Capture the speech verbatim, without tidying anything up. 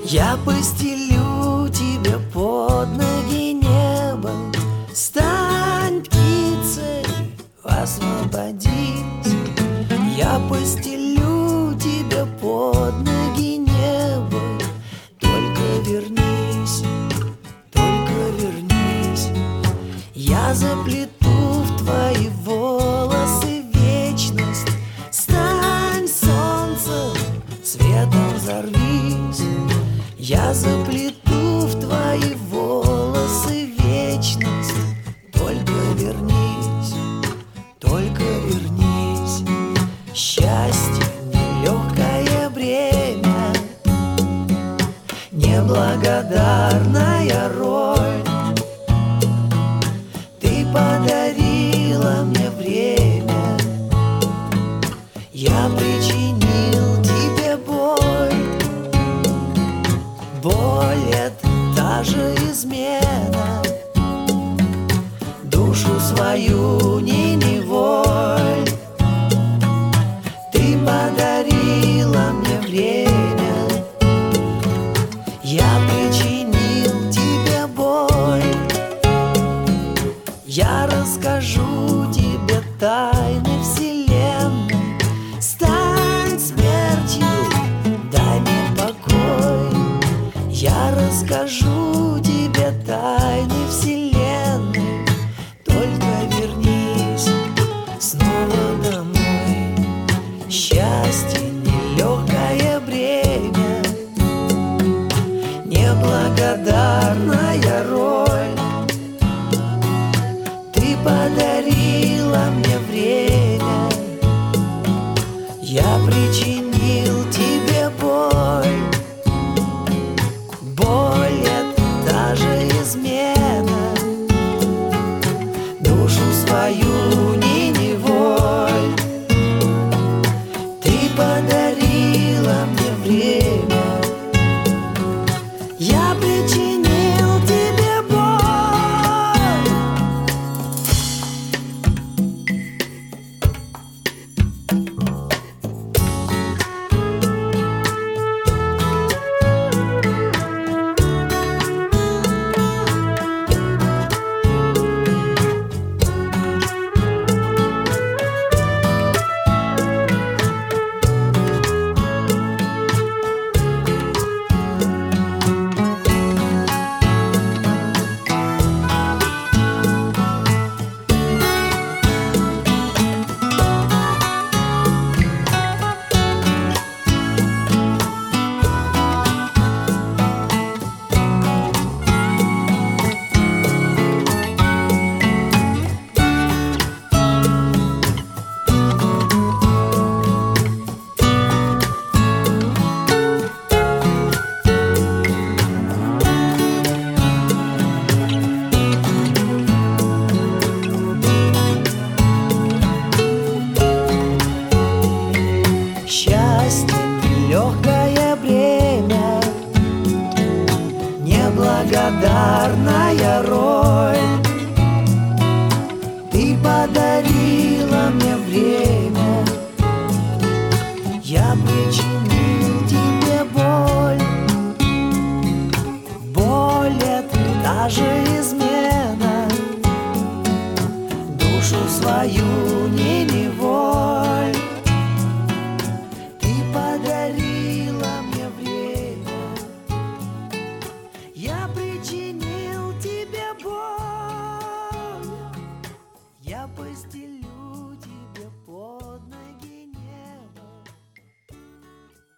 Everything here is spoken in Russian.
Я постелю тебе под ноги небо. Стань птицей, освободись. Я постелю тебе под ноги небо. Только вернись, только вернись. Я заплету в твои волосы вечность. Стань солнцем, светом взорвись. Я заплету в твои волосы вечность. Только вернись, только вернись. Счастье нелегкое бремя, неблагодарная роль. Ты подарила мне время, я причинил тебе боль. Боль — это та же измена, душу свою не неволь. Ты подарила мне время, я причинил тебе боль. Я расскажу тебе тайны вселенной. Стань смертью, дай мне покой. Я расскажу тебе тайны вселенной. Только вернись снова домой. Счастье нелегкое бремя, неблагодарная роль. Ты подарила мне время, я причинил тебе боль. Боль — это та же измена, душу свою не неволь. Ты подарила мне время, я причинил тебе боль. Счастье нелегкое бремя, неблагодарная роль. Ты подарила мне время, я причинил тебе боль. Боль — это та же измена, душу свою не неволь.